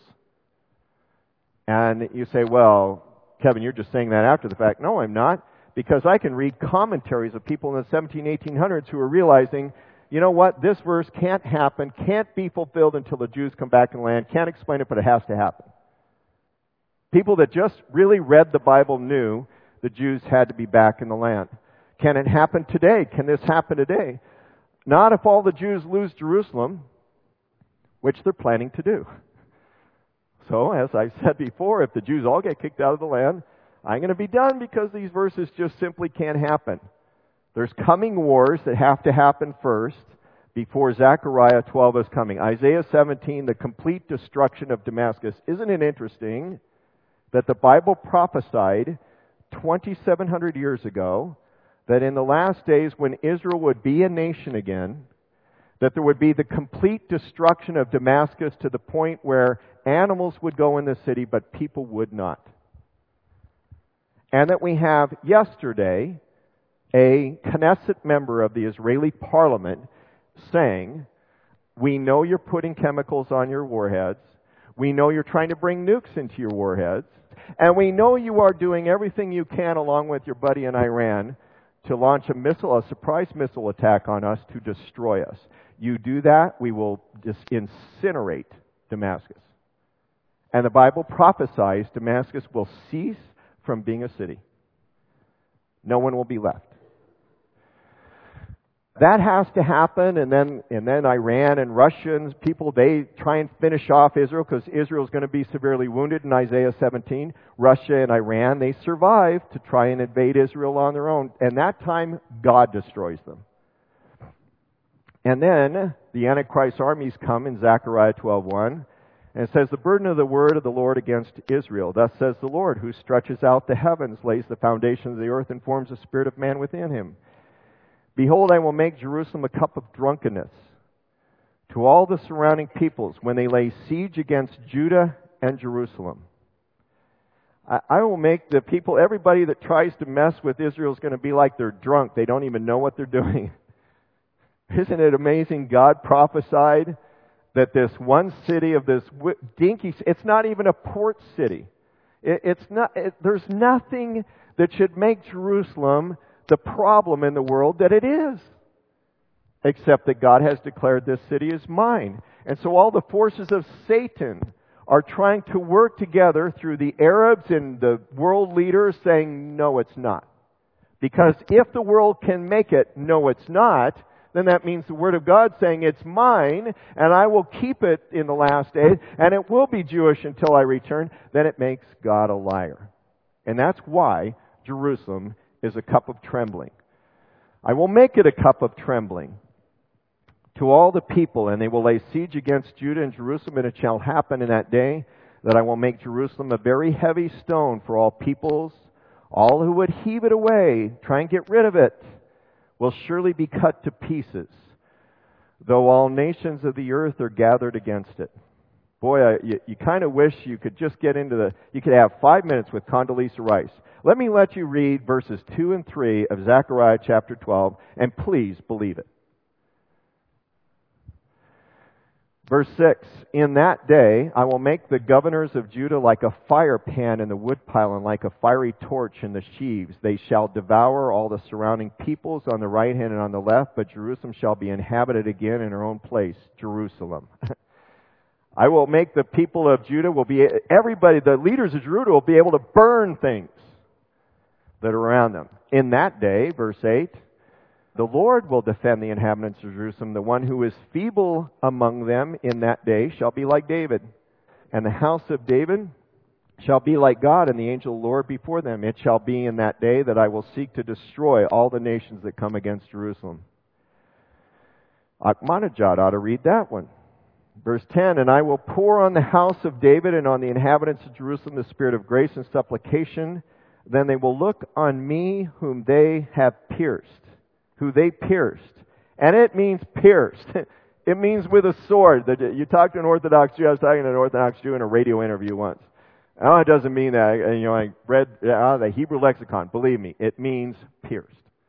And you say, well, Kevin, you're just saying that after the fact. No, I'm not. Because I can read commentaries of people in the seventeen, eighteen hundreds who are realizing, you know what, this verse can't happen, can't be fulfilled until the Jews come back in the land, can't explain it, but it has to happen. People that just really read the Bible knew the Jews had to be back in the land. Can it happen today? Can this happen today? Not if all the Jews lose Jerusalem, which they're planning to do. So, as I said before, if the Jews all get kicked out of the land, I'm going to be done because these verses just simply can't happen. There's coming wars that have to happen first before Zechariah twelve is coming. Isaiah seventeen, the complete destruction of Damascus. Isn't it interesting that the Bible prophesied twenty-seven hundred years ago that in the last days when Israel would be a nation again, that there would be the complete destruction of Damascus to the point where animals would go in the city but people would not. And that we have yesterday a Knesset member of the Israeli parliament saying, we know you're putting chemicals on your warheads. We know you're trying to bring nukes into your warheads. And we know you are doing everything you can along with your buddy in Iran to launch a missile, a surprise missile attack on us to destroy us. You do that, we will just incinerate Damascus. And the Bible prophesies Damascus will cease from being a city. No one will be left. That has to happen, and then and then Iran and Russians, people, they try and finish off Israel because Israel is going to be severely wounded in Isaiah seventeen. Russia and Iran, they survive to try and invade Israel on their own, and that time God destroys them. And then the Antichrist armies come in Zechariah twelve one, and it says, the burden of the word of the Lord against Israel. Thus says the Lord, who stretches out the heavens, lays the foundation of the earth, and forms the spirit of man within him. Behold, I will make Jerusalem a cup of drunkenness to all the surrounding peoples when they lay siege against Judah and Jerusalem. I, I will make the people, everybody that tries to mess with Israel is going to be like they're drunk. They don't even know what they're doing. Isn't it amazing? God prophesied that this one city of this dinky, it's not even a port city. It, it's not. It, there's nothing that should make Jerusalem the problem in the world that it is, except that God has declared this city is mine. And so all the forces of Satan are trying to work together through the Arabs and the world leaders saying, no, it's not. Because if the world can make it, no, it's not, then that means the Word of God saying it's mine, and I will keep it in the last days, and it will be Jewish until I return, then it makes God a liar. And that's why Jerusalem is a cup of trembling. I will make it a cup of trembling to all the people, and they will lay siege against Judah and Jerusalem, and it shall happen in that day that I will make Jerusalem a very heavy stone for all peoples. All who would heave it away, try and get rid of it, will surely be cut to pieces, though all nations of the earth are gathered against it. Boy, I, you, you kind of wish you could just get into the, you could have five minutes with Condoleezza Rice. Let me let you read verses two and three of Zechariah chapter twelve, and please believe it. Verse six, in that day I will make the governors of Judah like a fire pan in the woodpile and like a fiery torch in the sheaves. They shall devour all the surrounding peoples on the right hand and on the left, but Jerusalem shall be inhabited again in her own place, Jerusalem. I will make the people of Judah, will be everybody, the leaders of Judah will be able to burn things that are around them. In that day, verse eight, the Lord will defend the inhabitants of Jerusalem. The one who is feeble among them in that day shall be like David. And the house of David shall be like God, and the angel of the Lord before them. It shall be in that day that I will seek to destroy all the nations that come against Jerusalem. Achmanajad ought to read that one. Verse ten, and I will pour on the house of David and on the inhabitants of Jerusalem the spirit of grace and supplication. Then they will look on me whom they have pierced. Who they pierced. And it means pierced. It means with a sword. You talk to an Orthodox Jew. I was talking to an Orthodox Jew in a radio interview once. Oh, it doesn't mean that. You know, I read uh, the Hebrew lexicon. Believe me, it means pierced.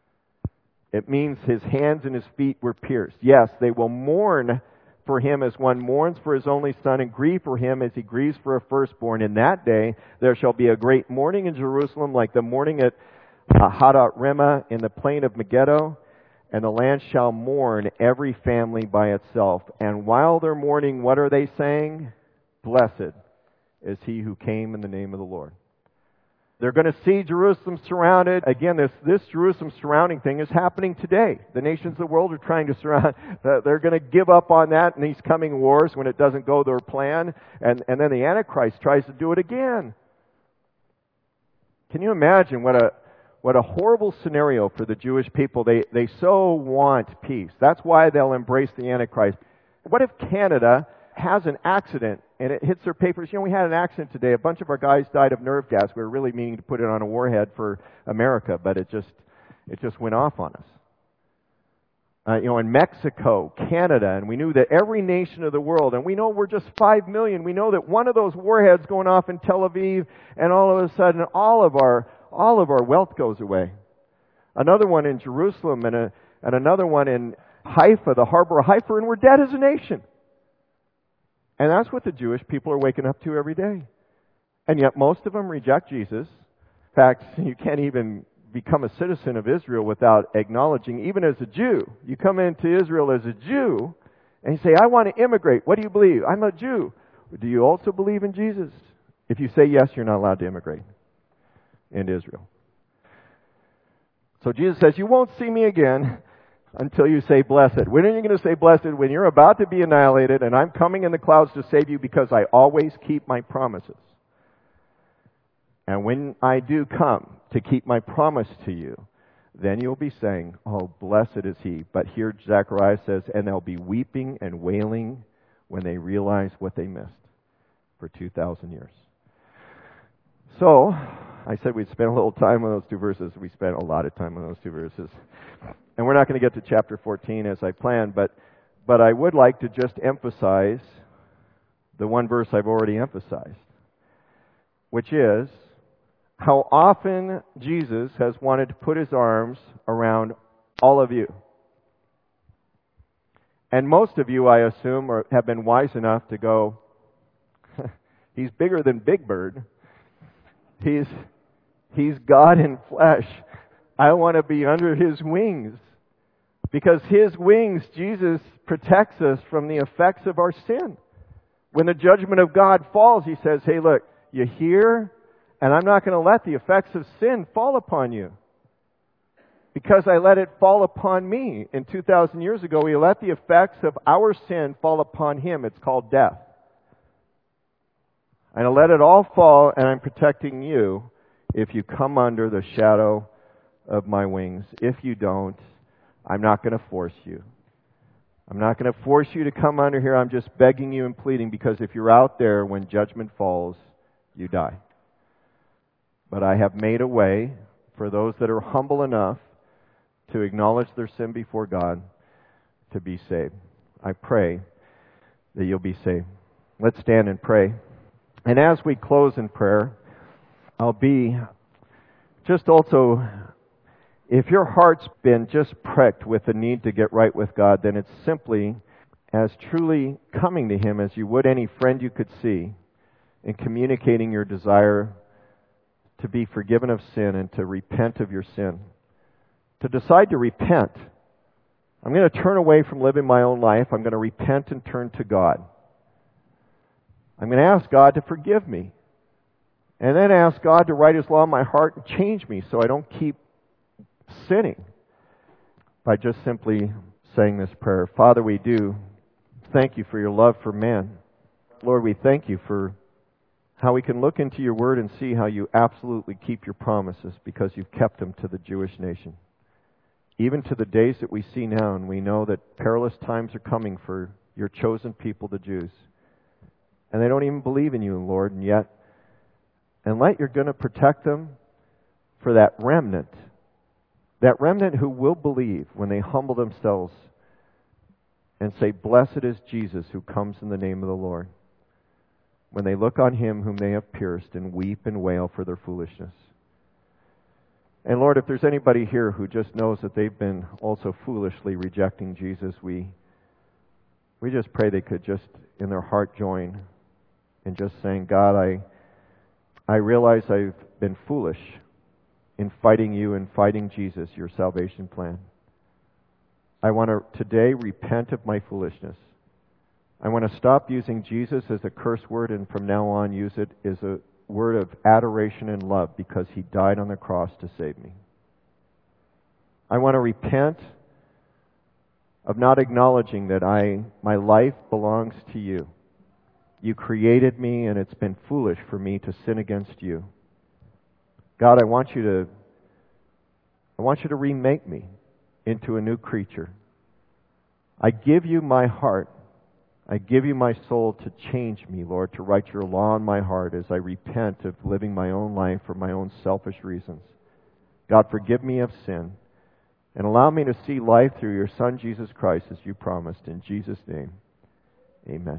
It means his hands and his feet were pierced. Yes, they will mourn for him as one mourns for his only son, and grieve for him as he grieves for a firstborn. In that day there shall be a great mourning in Jerusalem, like the mourning at uh, Hadat Rimmah in the plain of Megiddo. And the land shall mourn, every family by itself. And while they're mourning, what are they saying? Blessed is he who came in the name of the Lord. They're going to see Jerusalem surrounded. Again, this, this Jerusalem surrounding thing is happening today. The nations of the world are trying to surround. They're going to give up on that in these coming wars when it doesn't go their plan. And, and then the Antichrist tries to do it again. Can you imagine what a What a horrible scenario for the Jewish people. They they so want peace. That's why they'll embrace the Antichrist. What if Canada has an accident and it hits their papers? You know, we had an accident today. A bunch of our guys died of nerve gas. We were really meaning to put it on a warhead for America, but it just it just went off on us. Uh, you know, in Mexico, Canada, and we knew that every nation of the world, and we know we're just five million. We know that one of those warheads going off in Tel Aviv, and all of a sudden, all of our All of our wealth goes away. Another one in Jerusalem and, a, and another one in Haifa, the harbor of Haifa, and we're dead as a nation. And that's what the Jewish people are waking up to every day. And yet most of them reject Jesus. In fact, you can't even become a citizen of Israel without acknowledging, even as a Jew. You come into Israel as a Jew and you say, I want to immigrate. What do you believe? I'm a Jew. Do you also believe in Jesus? If you say yes, you're not allowed to immigrate into Israel. So Jesus says, you won't see me again until you say blessed. When are you going to say blessed? When you're about to be annihilated and I'm coming in the clouds to save you, because I always keep my promises. And when I do come to keep my promise to you, then you'll be saying, oh, blessed is he. But here Zechariah says, and they'll be weeping and wailing when they realize what they missed for two thousand years. So, I said we'd spend a little time on those two verses. We spent a lot of time on those two verses. And we're not going to get to chapter fourteen as I planned, but, but I would like to just emphasize the one verse I've already emphasized, which is how often Jesus has wanted to put his arms around all of you. And most of you, I assume, are, have been wise enough to go, he's bigger than Big Bird. He's He's God in flesh. I want to be under his wings. Because his wings, Jesus protects us from the effects of our sin. When the judgment of God falls, he says, hey, look, you're here, and I'm not going to let the effects of sin fall upon you. Because I let it fall upon me. And two thousand years ago, we let the effects of our sin fall upon him. It's called death. And I let it all fall, and I'm protecting you if you come under the shadow of my wings. If you don't, I'm not going to force you. I'm not going to force you to come under here. I'm just begging you and pleading, because if you're out there when judgment falls, you die. But I have made a way for those that are humble enough to acknowledge their sin before God to be saved. I pray that you'll be saved. Let's stand and pray. And as we close in prayer, I'll be just also, if your heart's been just pricked with the need to get right with God, then it's simply as truly coming to him as you would any friend you could see, and communicating your desire to be forgiven of sin and to repent of your sin. To decide to repent. I'm going to turn away from living my own life. I'm going to repent and turn to God. I'm going to ask God to forgive me. And then ask God to write his law in my heart and change me so I don't keep sinning. By just simply saying this prayer. Father, we do thank you for your love for men. Lord, we thank you for how we can look into your word and see how you absolutely keep your promises, because you've kept them to the Jewish nation. even to the days that we see now, and we know that perilous times are coming for your chosen people, the Jews. And they don't even believe in you, Lord, and yet, and yet you're going to protect them for that remnant. That remnant who will believe when they humble themselves and say, "Blessed is Jesus who comes in the name of the Lord." When they look on Him whom they have pierced and weep and wail for their foolishness. And Lord, if there's anybody here who just knows that they've been also foolishly rejecting Jesus, we we just pray they could just in their heart join in just saying, "God, I I realize I've been foolish in fighting you and fighting Jesus, your salvation plan. I want to today repent of my foolishness. I want to stop using Jesus as a curse word and from now on use it as a word of adoration and love because He died on the cross to save me. I want to repent of not acknowledging that I my life belongs to you. You created me and it's been foolish for me to sin against you. God, I want you to I want you to remake me into a new creature. I give you my heart. I give you my soul to change me, Lord, to write your law in my heart as I repent of living my own life for my own selfish reasons. God, forgive me of sin and allow me to see life through your Son, Jesus Christ, as you promised. In Jesus' name, amen.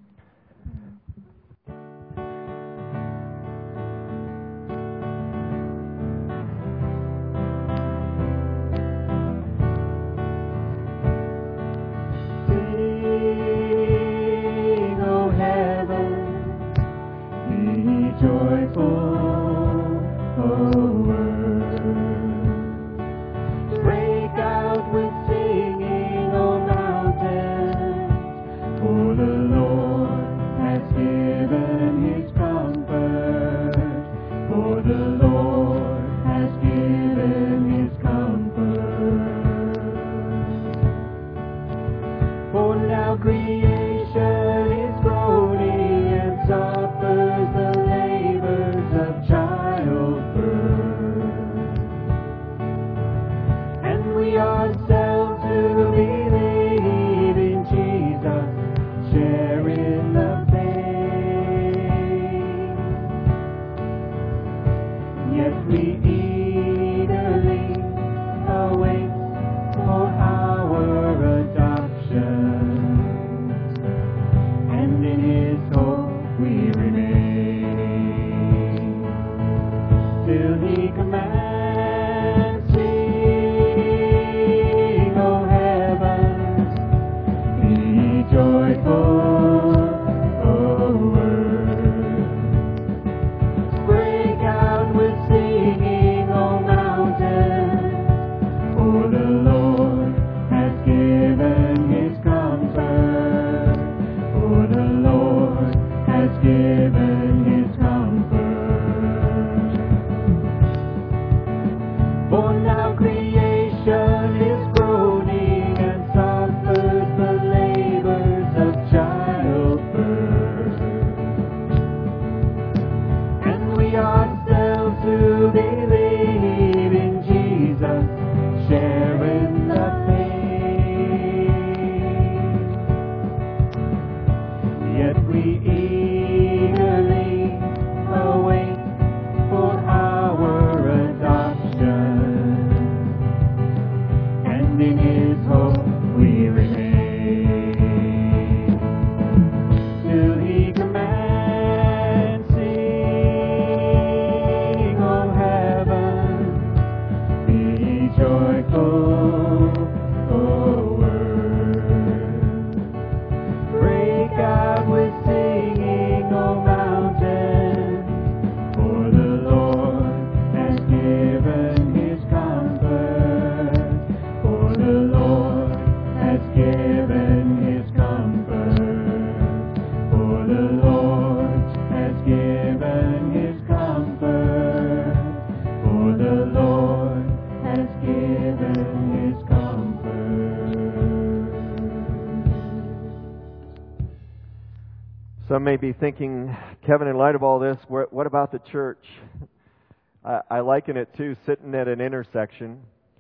Some may be thinking, Kevin, in light of all this, what about the church? I, I liken it to sitting at an intersection,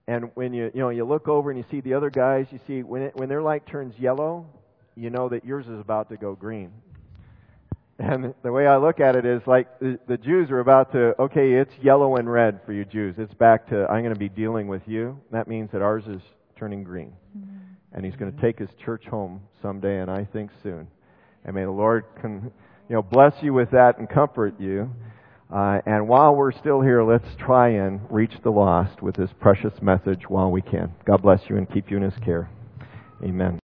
And when you you know you look over and you see the other guys, you see when it, when their light turns yellow, you know that yours is about to go green. And the way I look at it is like the, the Jews are about to, okay, it's yellow and red for you Jews. It's back to, I'm going to be dealing with you. That means that ours is turning green. Mm-hmm. And He's going to take His church home someday, and I think soon. And may the Lord can, you know, bless you with that and comfort you. Uh, and while we're still here, let's try and reach the lost with this precious message while we can. God bless you and keep you in His care. Amen.